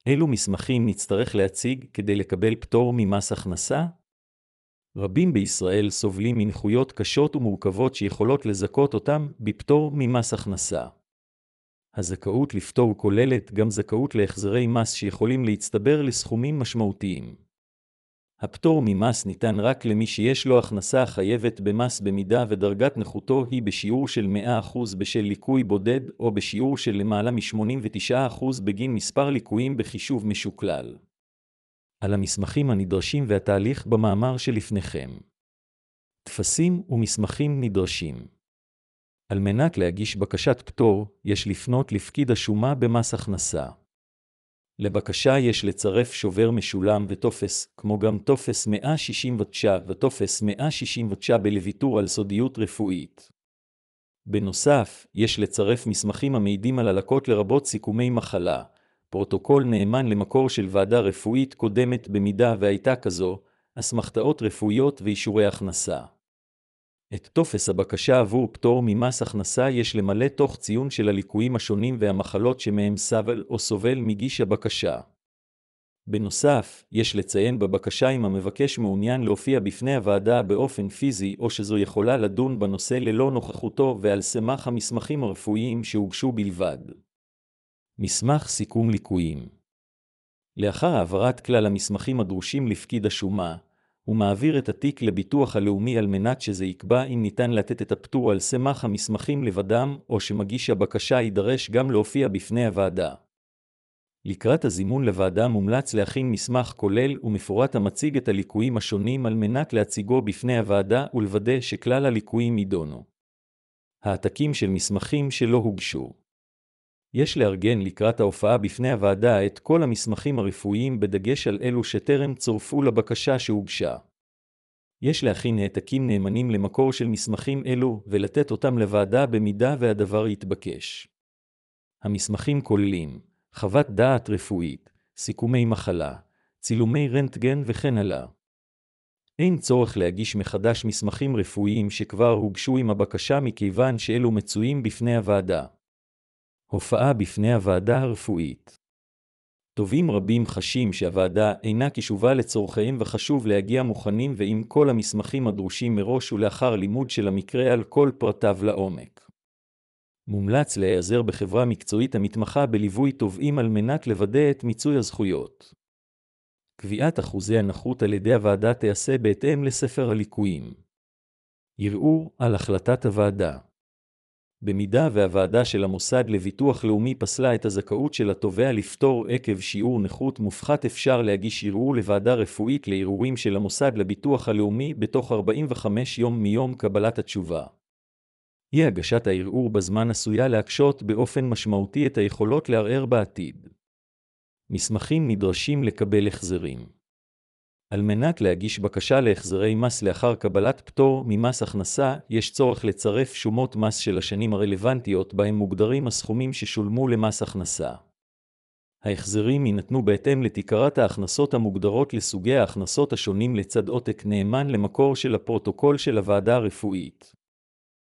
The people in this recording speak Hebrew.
אילו מסמכים נצטרך להציג כדי לקבל פטור ממס הכנסה? רבים בישראל סובלים מנכויות קשות ומורכבות שיכולות לזכות אותם בפטור ממס הכנסה. הזכאות לפטור כוללת גם זכאות להחזרי מס שיכולים להצטבר לסכומים משמעותיים. הפטור ממס ניתן רק למי שיש לו הכנסה חייבת במס במידה ודרגת נכותו היא בשיעור של 100% בשל ליקוי בודד או בשיעור של למעלה מ-89% בגין מספר ליקויים בחישוב משוקלל. על המסמכים הנדרשים והתהליך במאמר שלפניכם. טפסים ומסמכים נדרשים. על מנת להגיש בקשת פטור, יש לפנות לפקיד השומה במס הכנסה. לבקשה יש לצרף שובר משולם וטופס, כמו גם טופס 169 וטופס 169 בלוויתור על סודיות רפואית. בנוסף, יש לצרף מסמכים המעידים על הלקות לרבות סיכומי מחלה, פרוטוקול נאמן למקור של ועדה רפואית קודמת במידה והייתה כזו, אסמכתאות רפואיות ואישורי הכנסה. את טופס הבקשה עבור פטור ממס הכנסה יש למלא תוך ציון של הליקויים השונים והמחלות שמהם סבל או סובל מגיש הבקשה. בנוסף, יש לציין בבקשה אם המבקש מעוניין להופיע בפני הוועדה באופן פיזי או שזו יכולה לדון בנושא ללא נוכחותו ועל סמך המסמכים הרפואיים שהוגשו בלבד. מסמך סיכום ליקויים. לאחר העברת כלל המסמכים הדרושים לפקיד השומה, הוא מעביר את התיק לביטוח הלאומי על מנת שזה יקבע אם ניתן לתת את הפטור על סמך המסמכים לבדם או שמגיש הבקשה יידרש גם להופיע בפני הוועדה. לקראת הזימון לוועדה מומלץ להכין מסמך כולל ומפורט המציג את הליקויים השונים על מנת להציגו בפני הוועדה ולוודא שכלל הליקויים יידונו. העתקים של מסמכים שלא הוגשו. יש לארגן לקראת ההופעה בפני הוועדה את כל המסמכים הרפואיים בדגש על אלו שטרם צורפו לבקשה שהוגשה. יש להכין העתקים נאמנים למקור של מסמכים אלו ולתת אותם לוועדה במידה והדבר יתבקש. המסמכים כוללים חוות דעת רפואית, סיכומי מחלה, צילומי רנטגן וכן הלאה. אין צורך להגיש מחדש מסמכים רפואיים שכבר הוגשו עם הבקשה מכיוון שאלו מצויים בפני הוועדה. הופעה בפני הוועדה הרפואית. תובעים רבים חשים שהוועדה אינה קשובה לצורכיהם וחשוב להגיע מוכנים ועם כל המסמכים הדרושים מראש ולאחר לימוד של המקרה על כל פרטיו לעומק. מומלץ להיעזר בחברה מקצועית המתמחה בליווי תובעים על מנת לוודא את מיצוי הזכויות. קביעת אחוזי הנכות על ידי הוועדה תיעשה בהתאם לספר הליקויים. ערעור על החלטת הוועדה. במידה והוועדה של המוסד לביטוח לאומי פסלה את הזכאות של התובע לפטור עקב שיעור נכות מופחת אפשר להגיש ערעור לוועדה רפואית לערעורים של המוסד לביטוח הלאומי בתוך 45 יום מיום קבלת התשובה. אי הגשת הערעור בזמן עשויה להקשות באופן משמעותי את היכולות לערער בעתיד. מסמכים נדרשים לקבל החזרים. על מנת להגיש בקשה להחזרי מס לאחר קבלת פטור ממס הכנסה, יש צורך לצרף שומות מס של השנים הרלוונטיות בהם מוגדרים הסכומים ששולמו למס הכנסה. ההחזרים יינתנו בהתאם לתקרת ההכנסות המוגדרות לסוגי ההכנסות השונים לצד עותק נאמן למקור של הפרוטוקול של הוועדה הרפואית.